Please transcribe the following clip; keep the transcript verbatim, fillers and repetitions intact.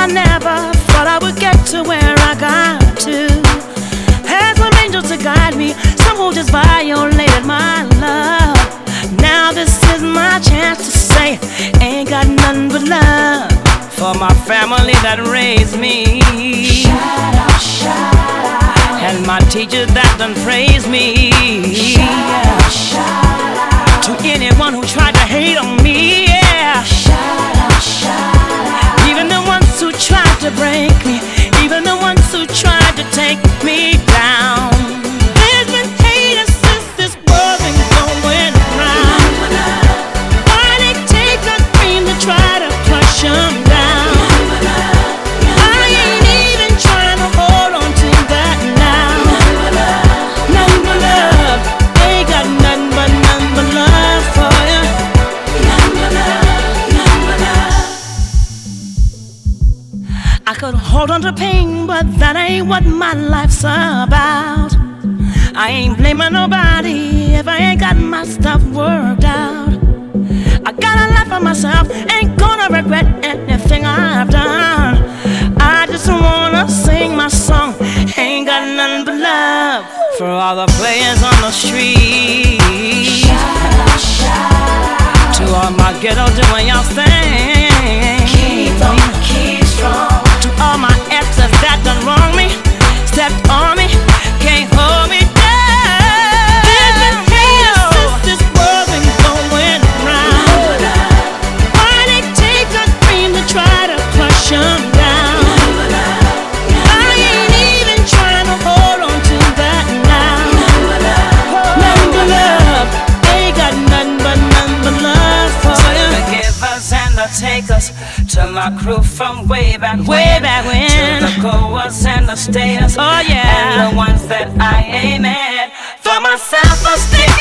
never thought I would get to where I got to. Had some angels to guide me, some who just violated my love. Now this is my chance to say, ain't got nothing but love for my family that raised me. Shout out, shout out. And my teachers that done praised me. Shout out, shout out. To anyone who tried to hate on me, yeah. Shout out, shout out. Even the ones who tried to break me, even the ones who tried to take me down. There's been haters since this world been going round. Why they take a dream to try to crush 'em down? I ain't even trying to hold on to that now. Nothing but love, ain't got nothing but nothing but love for you. I could hold on to pain, but that ain't what my life's about. I ain't blaming nobody if I ain't got my stuff worked out. I got a life for myself, ain't gonna regret anything I've done. I just wanna sing my song, ain't got nothing but love for all the players on the street. Shout out, shout out. To all my ghetto doing y'all thing. Keep on, keep strong. To all my exes that done wrong me, stepped on me, can't hold me down. There's been haters since this world been going round. Why they take a dream to try to crush 'em down? I ain't even trying to hold on to that now. Nothing but love, ain't got nothing but nothing but love for you. The givers and the takers, to my crew from way back Way when, back when. to the goers and the stayers, Oh yeah. and the ones that I ain't mad. For myself, I stick